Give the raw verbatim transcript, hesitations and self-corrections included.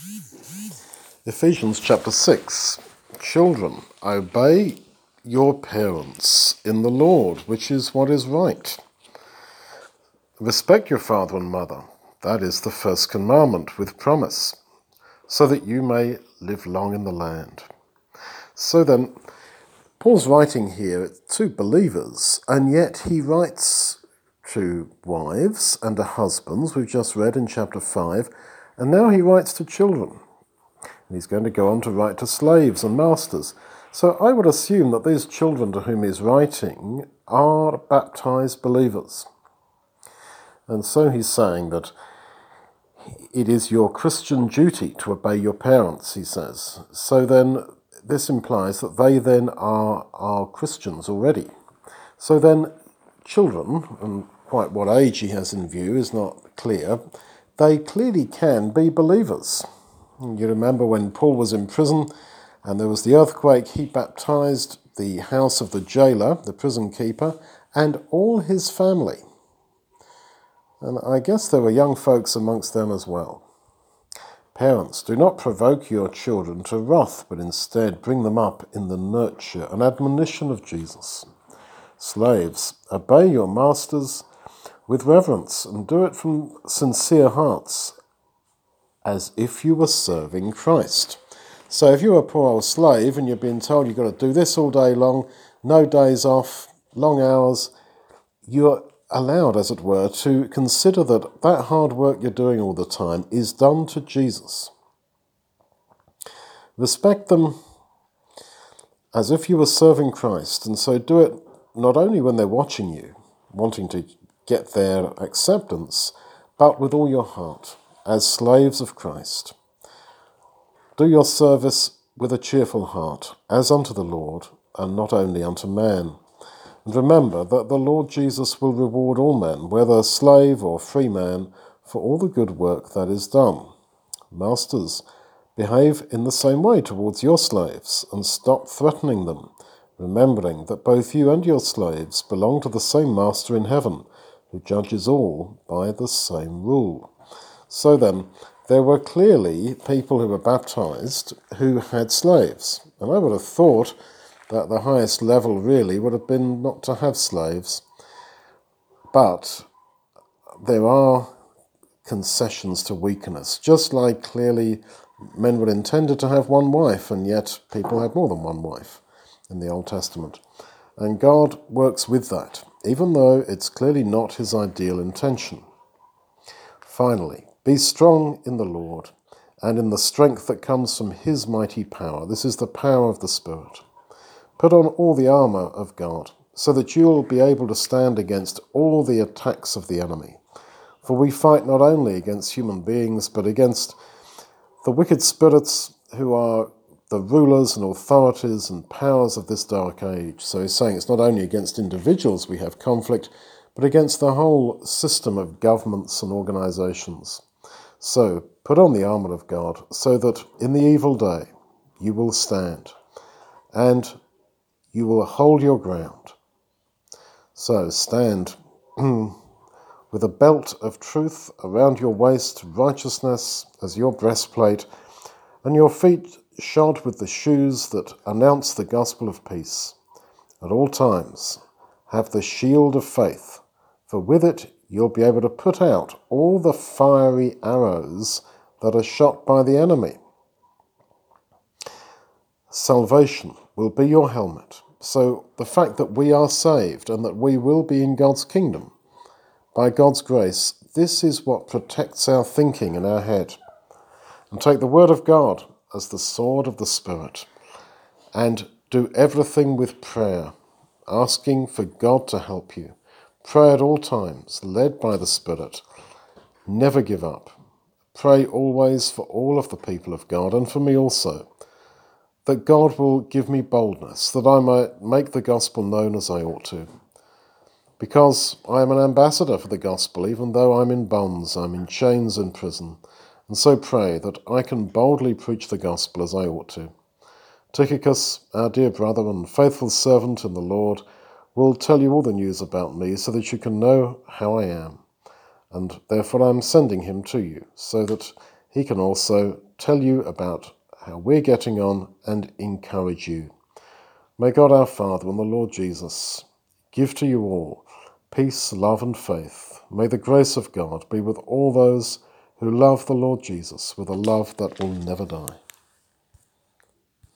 Ephesians chapter six. Children, obey your parents in the Lord, which is what is right. Respect your father and mother. That is the first commandment with promise, so that you may live long in the land. So then, Paul's writing here to believers, and yet he writes to wives and to husbands, we've just read in chapter five, and now he writes to children. And he's going to go on to write to slaves and masters. So I would assume that these children to whom he's writing are baptized believers. And so he's saying that it is your Christian duty to obey your parents, he says. So then this implies that they then are, are Christians already. So then children, and quite what age he has in view is not clear, they clearly can be believers. You remember when Paul was in prison and there was the earthquake, he baptized the house of the jailer, the prison keeper, and all his family. And I guess there were young folks amongst them as well. Parents, do not provoke your children to wrath, but instead bring them up in the nurture and admonition of Jesus. Slaves, obey your masters with reverence and do it from sincere hearts, as if you were serving Christ. So if you're a poor old slave and you're being told you've got to do this all day long, no days off, long hours, you're allowed, as it were, to consider that that hard work you're doing all the time is done to Jesus. Respect them as if you were serving Christ, and so do it not only when they're watching you, wanting to get their acceptance, but with all your heart, as slaves of Christ. Do your service with a cheerful heart, as unto the Lord, and not only unto man. And remember that the Lord Jesus will reward all men, whether slave or free man, for all the good work that is done. Masters, behave in the same way towards your slaves, and stop threatening them, remembering that both you and your slaves belong to the same Master in heaven, who judges all by the same rule. So then, there were clearly people who were baptized who had slaves. And I would have thought that the highest level really would have been not to have slaves. But there are concessions to weakness, just like clearly men were intended to have one wife, and yet people had more than one wife in the Old Testament. And God works with that, even though it's clearly not his ideal intention. Finally, be strong in the Lord and in the strength that comes from his mighty power. This is the power of the Spirit. Put on all the armour of God, so that you will be able to stand against all the attacks of the enemy. For we fight not only against human beings, but against the wicked spirits who are the rulers and authorities and powers of this dark age. So he's saying it's not only against individuals we have conflict, but against the whole system of governments and organisations. So put on the armour of God, so that in the evil day you will stand, and you will hold your ground. So stand with a belt of truth around your waist, righteousness as your breastplate, and your feet shod with the shoes that announce the gospel of peace. At all times have the shield of faith, for with it you'll be able to put out all the fiery arrows that are shot by the enemy. Salvation will be your helmet. So the fact that we are saved and that we will be in God's kingdom, by God's grace, this is what protects our thinking and our head. And take the word of God as the sword of the Spirit, and do everything with prayer, asking for God to help you. Pray at all times, led by the Spirit. Never give up. Pray always for all of the people of God, and for me also, that God will give me boldness, that I might make the gospel known as I ought to. Because I am an ambassador for the gospel, even though I'm in bonds, I'm in chains in prison, and so pray that I can boldly preach the gospel as I ought to. Tychicus, our dear brother and faithful servant in the Lord, will tell you all the news about me so that you can know how I am. And therefore I am sending him to you, so that he can also tell you about how we're getting on and encourage you. May God our Father and the Lord Jesus give to you all peace, love and faith. May the grace of God be with all those who love the Lord Jesus with a love that will never die.